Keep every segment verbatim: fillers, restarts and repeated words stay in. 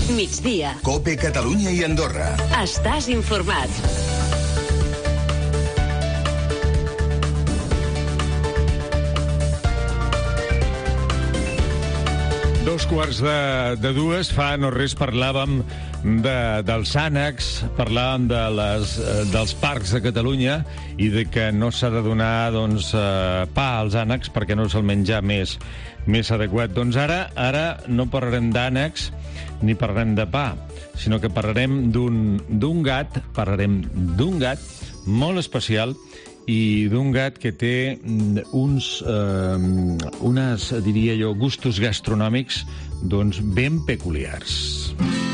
Migdia. COPE Catalunya i Andorra. Estàs informat. Dos quarts de, de dues, fa no res parlàvem de, dels ànecs, parlàvem de les, dels parcs de Catalunya i de que no s'ha de donar doncs, eh, pa als ànecs perquè no és el menjar més, més adequat. Doncs ara, ara no parlarem d'ànecs ni parlarem de pa, sinó que parlarem d'un d'un gat, parlarem d'un gat molt especial i d'un gat que té uns, eh, unes, diria jo, gustos gastronòmics doncs ben peculiars.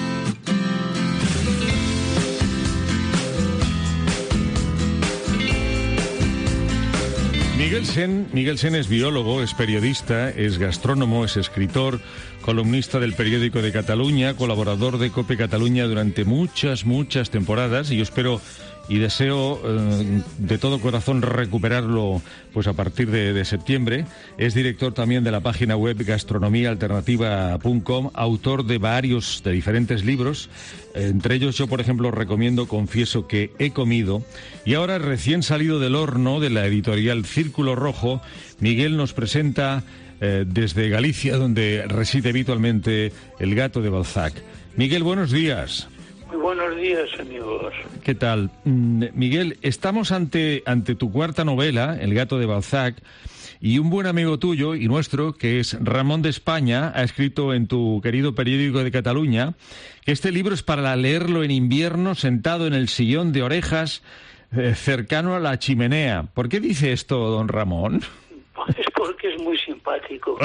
Miguel Sen, Miguel Sen es biólogo, es periodista, es gastrónomo, es escritor, columnista del Periódico de Cataluña, colaborador de COPE Cataluña durante muchas, muchas temporadas, y yo espero y deseo eh, de todo corazón recuperarlo pues a partir de, de septiembre. Es director también de la página web gastronomía alternativa punto com, autor de varios, de diferentes libros. Eh, entre ellos yo, por ejemplo, recomiendo Confieso que he comido. Y ahora, recién salido del horno de la editorial Círculo Rojo, Miguel nos presenta eh, desde Galicia, donde reside habitualmente El gato de Balzac. Miguel, buenos días. Muy buenos días, amigos. ¿Qué tal? Miguel, estamos ante, ante tu cuarta novela, El gato de Balzac, y un buen amigo tuyo y nuestro, que es Ramón de España, ha escrito en tu querido Periódico de Cataluña que este libro es para leerlo en invierno sentado en el sillón de orejas eh, cercano a la chimenea. ¿Por qué dice esto, don Ramón? Es porque es muy simpático.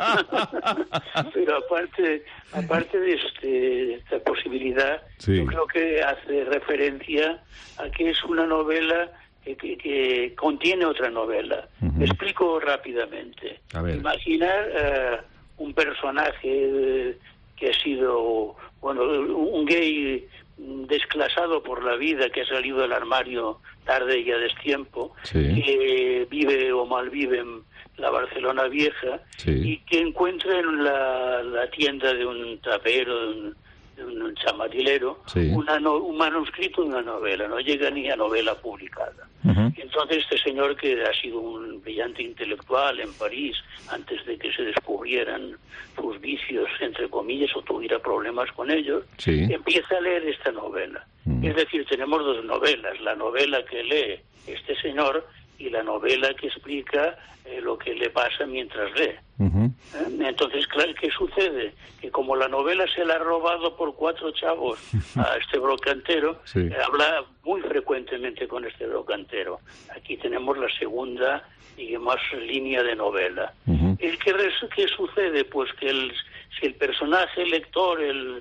Pero aparte aparte de, este, de esta posibilidad, sí, yo creo que hace referencia a que es una novela que, que, que contiene otra novela. Uh-huh. Me explico rápidamente. A ver. Imaginar uh, un personaje uh, que ha sido, bueno, un gay desclasado por la vida, que ha salido del armario tarde y a destiempo, sí, que vive o malvive en la Barcelona vieja, sí, y que encuentra en la, la tienda de un trapero, de un, de un chamarilero, sí, una no, un manuscrito de una novela, no llega ni a novela publicada. Uh-huh. Y entonces este señor, que ha sido un brillante intelectual en París antes de que se descubrieran sus vicios, entre comillas, o tuviera problemas con ellos, sí, empieza a leer esta novela. Uh-huh. Es decir, tenemos dos novelas, la novela que lee este señor y la novela que explica eh, lo que le pasa mientras lee. Uh-huh. ¿Eh? Entonces, claro, ¿qué sucede? Que como la novela se la ha robado por cuatro chavos a este brocantero, sí, eh, habla muy frecuentemente con este brocantero. Aquí tenemos la segunda, digamos, línea de novela. Uh-huh. ¿El que, ¿Qué sucede? Pues que el, si el personaje lector, el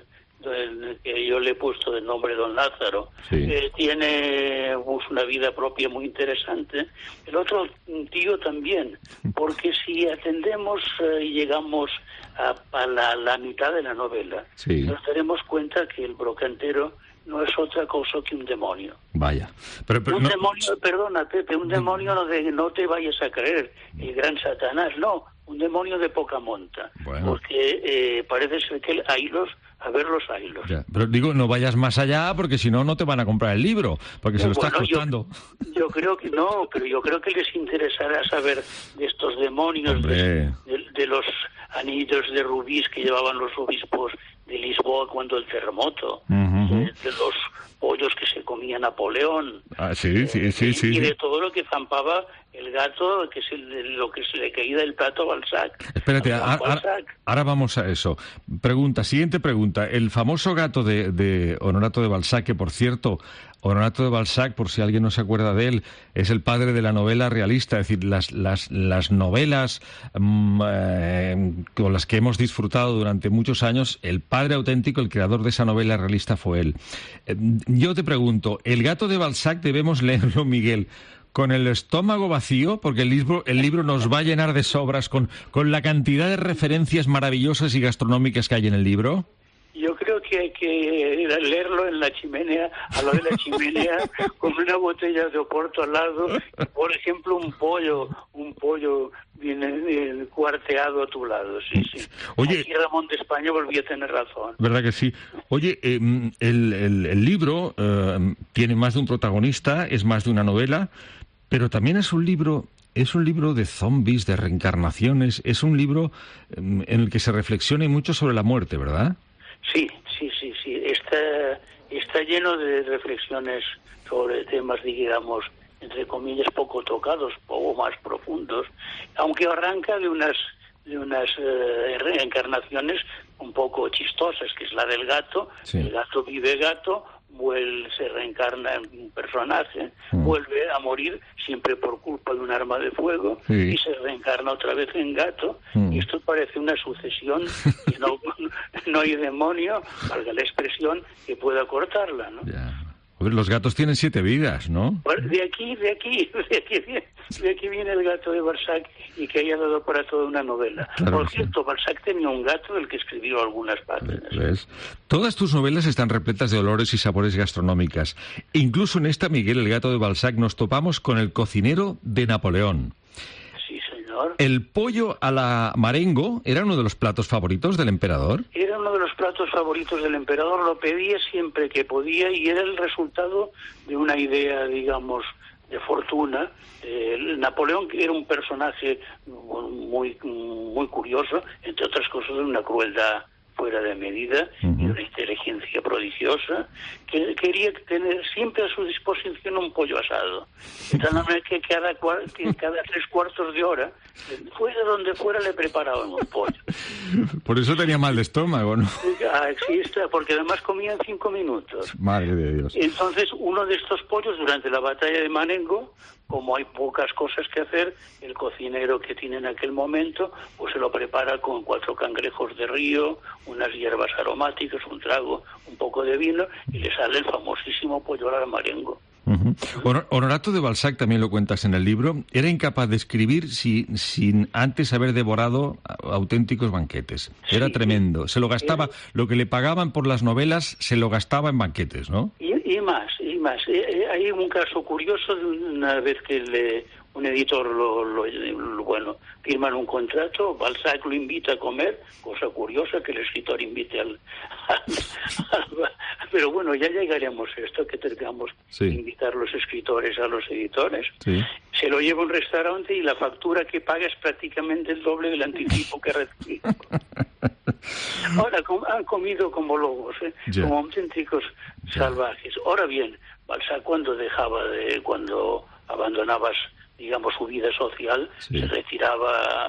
que yo le he puesto de nombre Don Lázaro, sí, eh, tiene pues, una vida propia muy interesante, el otro tío también, porque si atendemos eh, y llegamos a, a la, la mitad de la novela, sí, nos daremos cuenta que el brocantero no es otra cosa que un demonio. Vaya. Pero, pero, un no... demonio, perdona, Pepe, un demonio no, de, no te vayas a creer, el gran Satanás, no, un demonio de poca monta, bueno, porque eh, parece ser que hay los a ver los hilos. Ya, pero digo, no vayas más allá porque si no, no te van a comprar el libro, porque se lo bueno, estás costando. Yo, yo creo que no, pero yo creo que les interesará saber de estos demonios, de, de, de los anillos de rubíes que llevaban los obispos de Lisboa cuando el terremoto, uh-huh, de, de los pollos que se comía Napoleón, ah, sí, sí, sí, y, sí, y sí, de todo lo que zampaba el gato, que es el, lo que se le caía del plato a Balzac. Espérate, a, Balzac. A, ahora vamos a eso. Pregunta, siguiente pregunta. El famoso gato de, de Honorato de Balzac, que por cierto, Honorato de Balzac, por si alguien no se acuerda de él, es el padre de la novela realista, es decir, las, las, las novelas mmm, eh, con las que hemos disfrutado durante muchos años, el padre auténtico, el creador de esa novela realista fue él. Eh, yo te pregunto, ¿el gato de Balzac debemos leerlo, Miguel, con el estómago vacío, porque el libro, el libro nos va a llenar de sobras con, con la cantidad de referencias maravillosas y gastronómicas que hay en el libro? Yo creo que hay que leerlo en la chimenea, a lo de la chimenea, con una botella de Oporto al lado, por ejemplo, un pollo, un pollo viene eh, cuarteado a tu lado, sí, sí. Oye, aquí Ramón de España volvió a tener razón. ¿Verdad que sí? Oye, eh, el, el, el libro eh, tiene más de un protagonista, es más de una novela, pero también es un libro... Es un libro de zombies, de reencarnaciones, es un libro en el que se reflexiona mucho sobre la muerte, ¿verdad? Sí, sí, sí, sí. Está, está lleno de reflexiones sobre temas, digamos, entre comillas, poco tocados, poco más profundos, aunque arranca de unas de unas eh, reencarnaciones un poco chistosas, que es la del gato. Sí. El gato vive gato, vuelve, se reencarna en un personaje, mm. vuelve a morir siempre por culpa de un arma de fuego, sí. y se reencarna otra vez en gato, mm. y esto parece una sucesión y no, no hay demonio, valga la expresión, que pueda cortarla, ¿no? Yeah. Los gatos tienen siete vidas, ¿no? De aquí, de aquí, de aquí, de aquí viene el gato de Balzac, y que haya dado para toda una novela. Claro, Por cierto, sí. Balzac tenía un gato del que escribió algunas páginas. ¿Ves? Todas tus novelas están repletas de olores y sabores gastronómicas. Incluso en esta, Miguel, el gato de Balzac, nos topamos con el cocinero de Napoleón. Sí, señor. ¿El pollo a la Marengo era uno de los platos favoritos del emperador? Era uno de los platos favoritos del emperador, lo pedía siempre que podía y era el resultado de una idea, digamos, de fortuna. Eh, Napoleón era un personaje muy, muy curioso, entre otras cosas de una crueldad fuera de medida, uh-huh. y una inteligencia prodigiosa, que quería tener siempre a su disposición un pollo asado. De tal manera que cada, que cada tres cuartos de hora, fuera donde fuera, le preparaban un pollo. Por eso tenía mal de estómago, ¿no? Ah, existe, porque además comían cinco minutos. Madre de Dios. Entonces, uno de estos pollos, durante la batalla de Marengo, como hay pocas cosas que hacer, el cocinero que tiene en aquel momento, pues se lo prepara con cuatro cangrejos de río, unas hierbas aromáticas, un trago, un poco de vino, y le sale el famosísimo pollo al Marengo. Uh-huh. Honorato de Balzac, también lo cuentas en el libro, era incapaz de escribir si, sin antes haber devorado auténticos banquetes. Era sí, tremendo. Se lo gastaba, eh, lo que le pagaban por las novelas, se lo gastaba en banquetes, ¿no? Y, y más, y más. Eh, hay un caso curioso de una vez que le, un editor lo, lo, lo bueno, firman un contrato, Balzac lo invita a comer, cosa curiosa que el escritor invite al... al, al pero bueno, ya llegaremos a esto, que tengamos sí. que invitar los escritores a los editores. Sí. Se lo lleva a un restaurante y la factura que paga es prácticamente el doble del anticipo que recibe. Ahora, com- han comido como lobos, ¿eh? Yeah. como auténticos yeah. salvajes. Ahora bien, Balzac cuando dejaba de... cuando abandonabas, digamos, su vida social, sí. se retiraba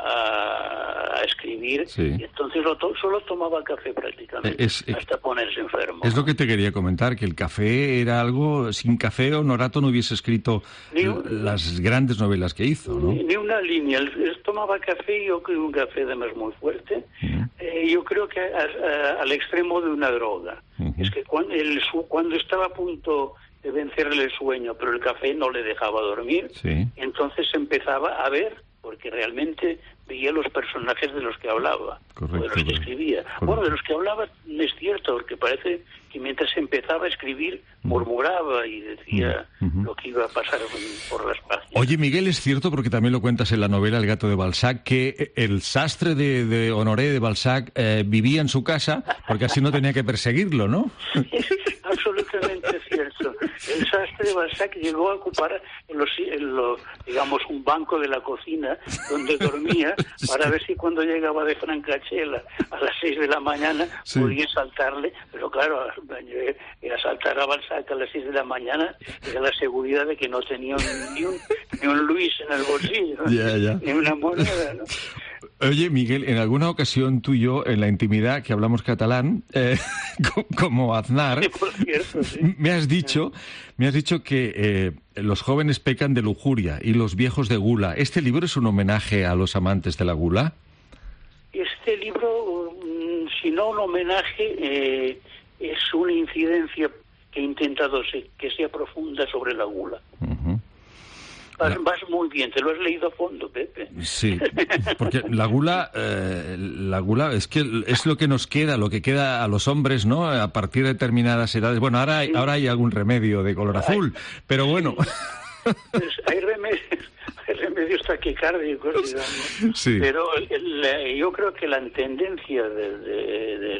a, a escribir, sí. y entonces lo to- solo tomaba café prácticamente, es, es, hasta ponerse enfermo. Es lo que te quería comentar, que el café era algo... Sin café, Honorato no hubiese escrito un, las grandes novelas que hizo, ¿no? Ni, ni una línea. Él, él tomaba café, y yo creo un café además muy fuerte, uh-huh. eh, yo creo que a, a, al extremo de una droga. Uh-huh. Es que cuando, el, su, cuando estaba a punto... de vencerle el sueño, pero el café no le dejaba dormir, sí. entonces empezaba a ver, porque realmente veía los personajes de los que hablaba, correcto, de los que escribía. Correcto. Bueno, de los que hablaba es cierto, porque parece que mientras empezaba a escribir, murmuraba y decía uh-huh. lo que iba a pasar por las páginas. Oye, Miguel, es cierto, porque también lo cuentas en la novela El gato de Balzac, que el sastre de, de Honoré de Balzac eh, vivía en su casa, porque así no tenía que perseguirlo, ¿no? Es absolutamente cierto. El sastre de Balzac llegó a ocupar, en los, en lo, digamos, un banco de la cocina donde dormía, para ver si cuando llegaba de Francachela a las seis de la mañana sí. podía saltarle, pero claro, asaltar a Balzac a las seis de la mañana era la seguridad de que no tenía ni un, ni un Luis en el bolsillo, yeah, yeah. ni una moneda, ¿no? Oye, Miguel, en alguna ocasión tú y yo, en la intimidad, que hablamos catalán, eh, como Aznar, sí, por cierto, sí. me has dicho, me has dicho que eh, los jóvenes pecan de lujuria y los viejos de gula. ¿Este libro es un homenaje a los amantes de la gula? Este libro, si no un homenaje, eh, es una incidencia que he intentado que sea profunda sobre la gula. Uh-huh. Vas, vas muy bien, te lo has leído a fondo, Pepe. Sí, porque la gula, eh, la gula es que es lo que nos queda, lo que queda a los hombres, ¿no? A partir de determinadas edades. Bueno, ahora hay, ahora hay algún remedio de color azul, pero bueno. Pues hay remedios, hay remedios medios taquicárdicos, digamos. Sí. Pero el, yo creo que la tendencia de, de, de,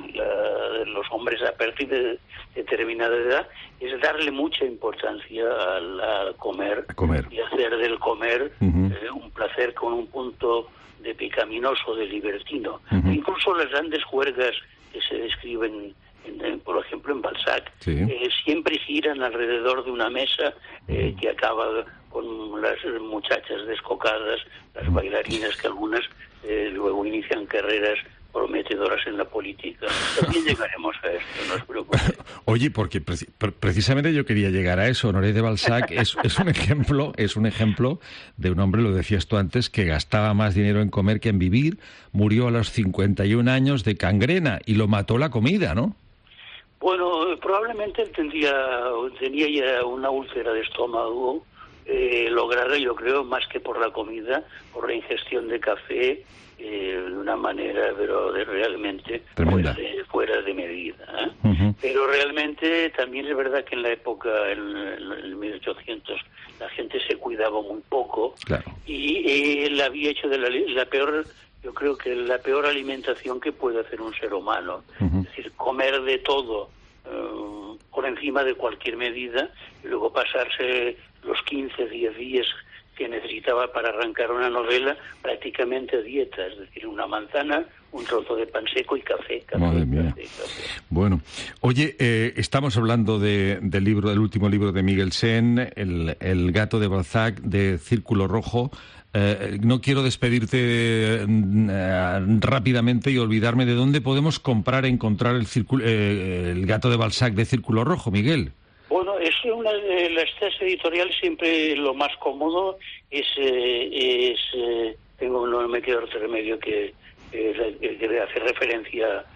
la, de los hombres a partir de determinada edad es darle mucha importancia al, a comer, a comer y hacer del comer uh-huh. eh, un placer con un punto de pecaminoso, de libertino. Uh-huh. Incluso las grandes juergas que se describen, en, en, por ejemplo, en Balzac, sí. eh, siempre giran alrededor de una mesa eh, uh-huh. que acaba con las muchachas descocadas, las uh-huh. bailarinas que algunas eh, luego inician carreras prometedoras en la política. También llegaremos a esto, no os preocupéis. Oye, porque pre- precisamente yo quería llegar a eso. Honoré de Balzac es, es un ejemplo, es un ejemplo de un hombre, lo decías tú antes, que gastaba más dinero en comer que en vivir. Murió a los cincuenta y un años de gangrena y lo mató la comida, ¿no? Bueno, probablemente él tendría, tenía ya una úlcera de estómago eh, lograda, yo creo, más que por la comida, por la ingestión de café, Eh, de una manera pero de realmente fuera de, fuera de medida, ¿eh? Uh-huh. Pero realmente también es verdad que en la época, en, en el mil ochocientos, la gente se cuidaba muy poco, claro. y eh, él había hecho de la, la peor, yo creo que la peor alimentación que puede hacer un ser humano, uh-huh. es decir, comer de todo uh, por encima de cualquier medida y luego pasarse los quince, diez días que necesitaba para arrancar una novela prácticamente dieta, es decir, una manzana, un trozo de pan seco y café. café Madre mía. Café, café. Bueno, oye, eh, estamos hablando de, del libro, del último libro de Miguel Sen, el, el gato de Balzac, de Círculo Rojo. Eh, no quiero despedirte eh, rápidamente y olvidarme de dónde podemos comprar e encontrar el, círculo, eh, el gato de Balzac de Círculo Rojo, Miguel. Bueno, es una de las tres editoriales, siempre lo más cómodo es, eh, es eh, tengo no me queda otro remedio que, eh, que hacer referencia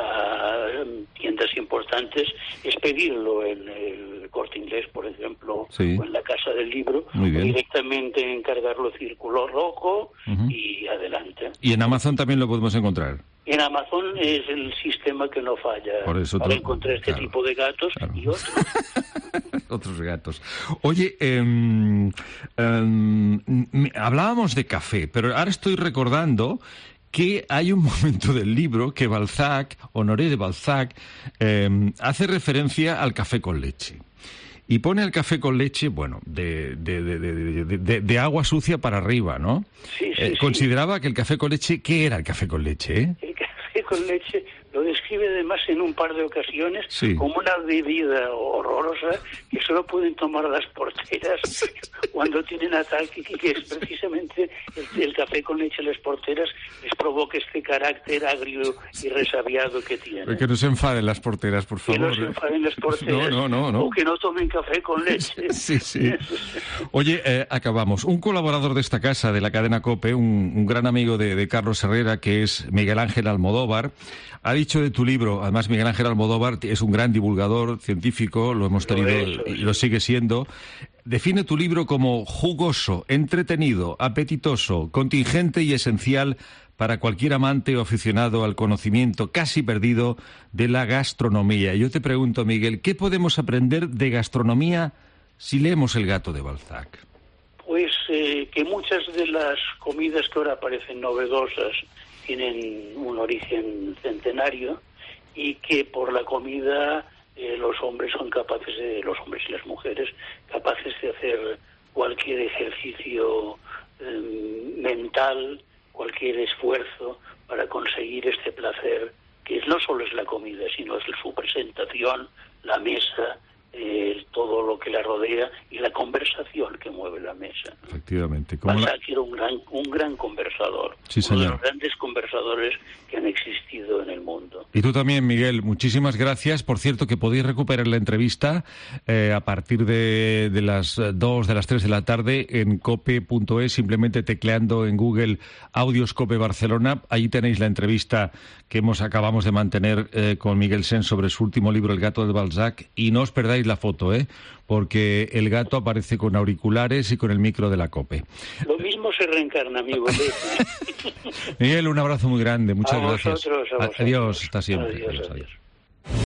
a tiendas importantes, es pedirlo en el Corte Inglés, por ejemplo, sí. o en la Casa del Libro, o directamente encargarlo Círculo Rojo uh-huh. y adelante. ¿Y en Amazon también lo podemos encontrar? En Amazon es el sistema que no falla Por eso para todo, encontrar este claro, tipo de gatos claro. y otros. Otros gatos. Oye, eh, eh, hablábamos de café, pero ahora estoy recordando que hay un momento del libro que Balzac, Honoré de Balzac, eh, hace referencia al café con leche. Y pone el café con leche, bueno, de, de, de, de, de, de agua sucia para arriba, ¿no? Sí, sí, eh, sí. Consideraba que el café con leche, ¿qué era el café con leche? Eh? El café con leche lo describe además en un par de ocasiones sí. como una bebida horrorosa que solo pueden tomar las porteras cuando tienen ataque, y que es precisamente el, el café con leche las porteras les provoca este carácter agrio y resabiado que tiene. Que no se enfaden las porteras, por favor. Que no se enfaden las porteras. No, no, no, no. O que no tomen café con leche. Sí, sí. Oye, eh, acabamos. Un colaborador de esta casa, de la cadena COPE, un, un gran amigo de, de Carlos Herrera, que es Miguel Ángel Almodóvar, ha dicho de tu libro, además Miguel Ángel Almodóvar es un gran divulgador científico, lo hemos tenido eso, y lo sigue siendo. Define tu libro como jugoso, entretenido, apetitoso, contingente y esencial para cualquier amante o aficionado al conocimiento casi perdido de la gastronomía. Yo te pregunto, Miguel, ¿qué podemos aprender de gastronomía si leemos El gato de Balzac? Pues eh, que muchas de las comidas que ahora parecen novedosas tienen un origen centenario y que por la comida eh, los hombres son capaces de, los hombres y las mujeres, capaces de hacer cualquier ejercicio eh, mental, cualquier esfuerzo para conseguir este placer, que no solo es la comida, sino es su presentación, la mesa, eh, todo lo que la rodea y la conversación que mueve la mesa. Efectivamente. Balzac la... era un gran, un gran conversador, sí, uno de señor. los grandes conversadores que han existido en el mundo. Y tú también, Miguel, muchísimas gracias. Por cierto, que podéis recuperar la entrevista eh, a partir de, de las dos, de las tres de la tarde en cope punto es, simplemente tecleando en Google Audios Cope Barcelona. Ahí tenéis la entrevista que hemos acabamos de mantener eh, con Miguel Sen sobre su último libro, El gato de Balzac. Y no os perdáis la foto, ¿eh? Porque el gato aparece con auriculares y con el micro de la COPE. Lo mismo se reencarna, amigo. Miguel, un abrazo muy grande. Muchas a gracias. Vosotros, a vosotros. Adiós, hasta siempre. Adiós, adiós, adiós. adiós.